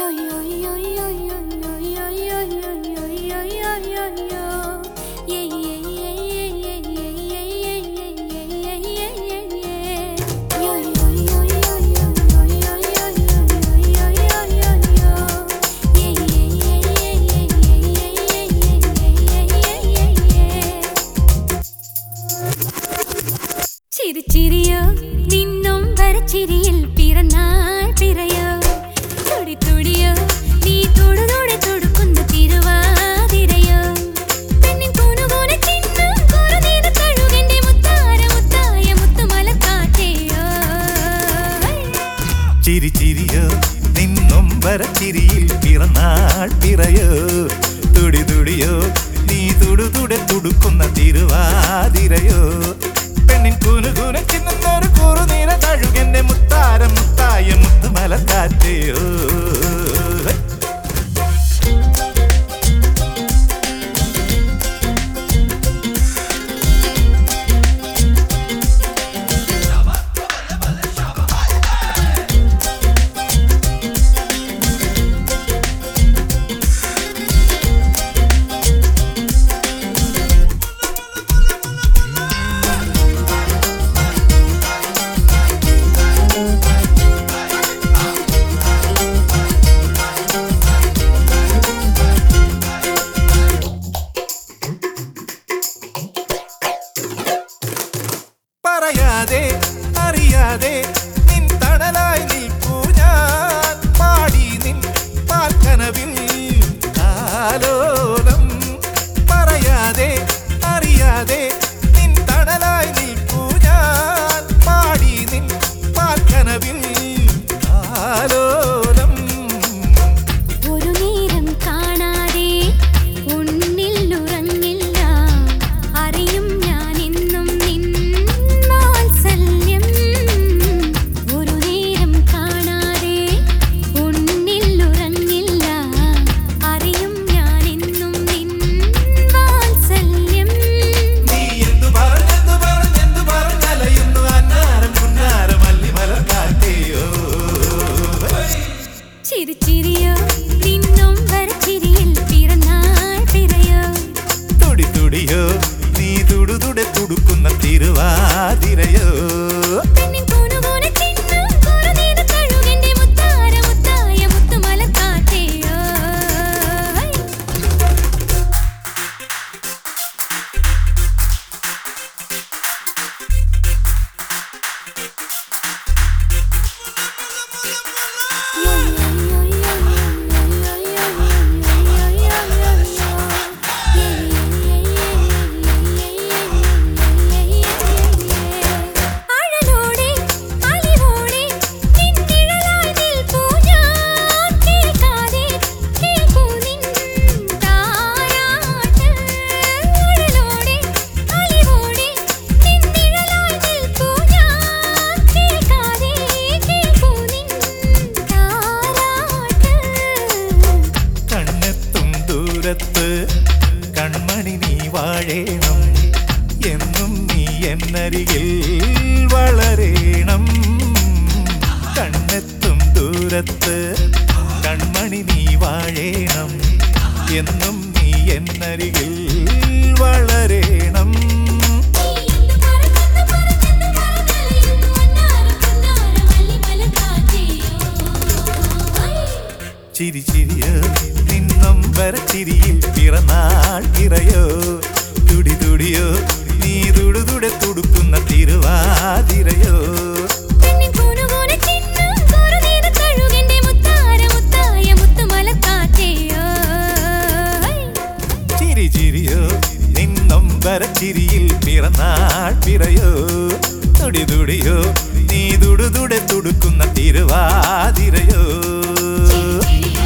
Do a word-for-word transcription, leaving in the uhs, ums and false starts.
ചിരിയോ നിന്നും വരച്ചിരിയിൽ പിറന്നാൾ പിറയോ തുടി തുടിയോ നീ തൊടുതോടെ തൊടുക്കുന്ന തിരുവാതിരയോ പെണ്ണിൻ പൂനുപോലെ ചിന്നം കുറുനീന തഴുകന്റെ മുത്താര മുത്തായ മുത്തുമലക്കാറ്റയോ ചിരി ചിരിയോ നിന്നും വരച്ചിരിയിൽ പിറന്നാൾ പിറയോ തുടി തുടിയോ നീ തൊടുതോടെ തൊടുക്കുന്ന തിരുവാതിരയോ പെണ്ണിൻ കൂനുകൂന ചിന്നൊരു കുറുനീര തഴുകന്റെ മുത്താര മുത്തായ മുത്തുമലക്കാറ്റയോ പറയാതെ അറിയാതെ നിൻ തണലായി നിൽപ്പൂ ഞാൻ പാടി നിൻ പാൽക്കനവിൽ ആലോലം പറയാതെ അറിയാതെ നിൻ തണലായി നിൽപ്പൂ ഞാൻ പാടി നിൻ പാൽക്കനവിൽ ആലോലം ഒരു നേരം കാണാതെ ഉന്നിൽ ഉറങ്ങില്ല അറിയും ഞാൻ ഇന്നും നിൻ വാത്സല്യം ഒരു നേരം കാണാതെ ഉന്നിൽ ഉറങ്ങില്ല അറിയും ഞാൻ ഇന്നും നിൻ വാത്സല്യം നീ എന്തു പറഞ്ഞെന്തു പറഞ്ഞെന്തു പറഞ്ഞലയുന്നു അന്നാരം പുന്നാരം അല്ലിമലക്കാറ്റയോ ചിരിച്ചിരിയോ നിന്നും വരച്ചിരിയിൽ പിറന്നാൾ പിറയോ തുടി തുടിയോ നീ തുടുതുടെ തുടുക്കുന്ന തിരുവാതിരയോ പെണ്ണിൻ പൂനുപോലെ ചിന്നം കുറുനീന തഴുകന്റെ മുത്താര മുത്തായ മുത്തുമലക്കാറ്റയോ അഴലോടെ അലിവോടെ നിന്നിഴലായി നിൽപ്പൂ ഞാൻ കേൾക്കാതെ കേൾക്കൂ നിൻ താരാട്ട് അഴലോടെ അലിവോടെ നിന്നിഴലായി നിൽപ്പൂ ഞാൻ കേൾക്കാതെ കേൾക്കൂ നിൻ താരാട്ട് കണ്ണെത്തും ദൂരത്ത് കൺമണി നീ വാഴേണം എന്നും നീ എന്നരികിൽ വളരേണം കണ്ണെത്തും ദൂരത്ത് കൺമണി നീ വാഴേണം എന്നും നീ എന്നരികിൽ വളരേണം ചിരി ചിരിയോ നിന്നും വരച്ചിരിയിൽ പിറന്നാൾ പിറയോ തുടി തുടിയോ നീ തുടുതുടെ തുടുക്കുന്ന തിരുവാതിരയോ പെണ്ണിൻ പൂനുപോലെ ചിന്നം കുറുനീന തഴുകന്റെ മുത്താര മുത്തായ മുത്തുമലക്കാറ്റയോ ചിരി ചിരിയോ നിന്നും വരച്ചിരിയിൽ പിറന്നാൾ പിറയോ തുടി തുടിയോ നീ തുടുതുടെ തുടുക്കുന്ന തിരുവാതിരയോ ചിരിയോ